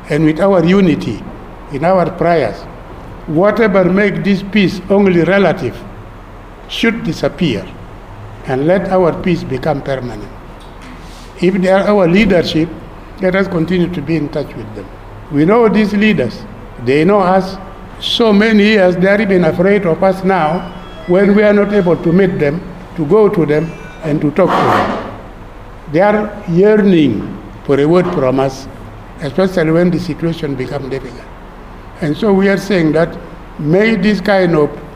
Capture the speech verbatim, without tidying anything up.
and with our unity in our prayers, whatever make this peace only relative should disappear, and let our peace become permanent. If they are our leadership, let us continue to be in touch with them. We know these leaders. They know us so many years. They are even afraid of us now when we are not able to meet them, to go to them, and to talk to them. They are yearning for a word from us, especially when the situation becomes difficult. And so we are saying that may this kind of